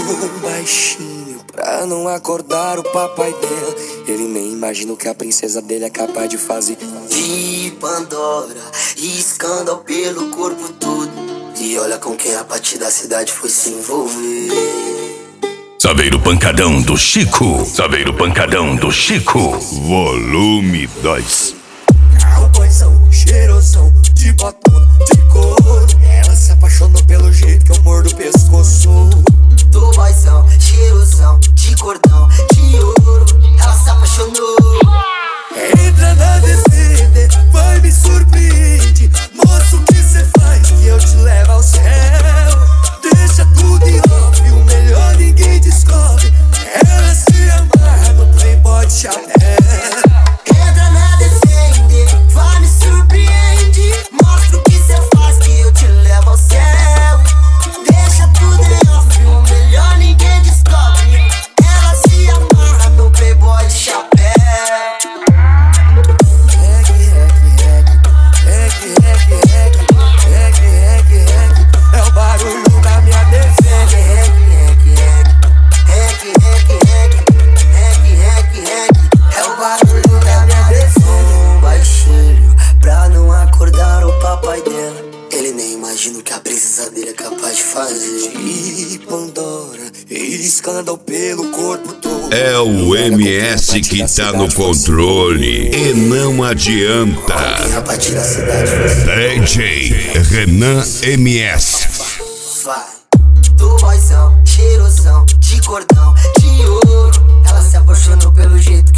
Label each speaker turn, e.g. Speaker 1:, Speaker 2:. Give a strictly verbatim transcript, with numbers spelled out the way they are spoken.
Speaker 1: um baixinho pra não acordar o papai dela. Ele nem imagina o que a princesa dele é capaz de fazer.
Speaker 2: De Pandora, escândalo pelo corpo todo. E olha com quem a partir da cidade foi se envolver.
Speaker 3: Saveiro Pancadão do Chico. Saveiro Pancadão do Chico. Volume dois.
Speaker 1: Cowboyzão, cheirosão, de botona, de couro. Ela se apaixonou pelo jeito que eu mordo o pescoço.
Speaker 2: Do boyzão, cheirosão, de cordão, de ouro. Ela se apaixonou.
Speaker 1: Entra na defender, vai me surpreende. Mostra o que cê faz que eu te levo ao céu. Deixa tudo em off, o melhor ninguém descobre. Ela se amarra no playboy de chapéu.
Speaker 2: Entra na defender, vai me surpreende. Mostra o que cê faz que eu te levo ao céu. Deixa tudo em off, o melhor ninguém descobre. Ela se amarra no playboy de chapéu.
Speaker 1: É o barulho da minha defesa.
Speaker 2: É o barulho da minha defesa. Um baixinho pra não acordar o papai dela. Ele nem imagina o que a princesa dele é capaz de fazer.
Speaker 1: De Pandora, escândalo pelo corpo todo.
Speaker 3: É o M S que tá no controle e não adianta.
Speaker 2: A partir da cidade foi
Speaker 3: D J Renan M S.
Speaker 2: vai. Do boyzão, cheirosão, de cordão, de ouro. Ela se apaixonou pelo jeito que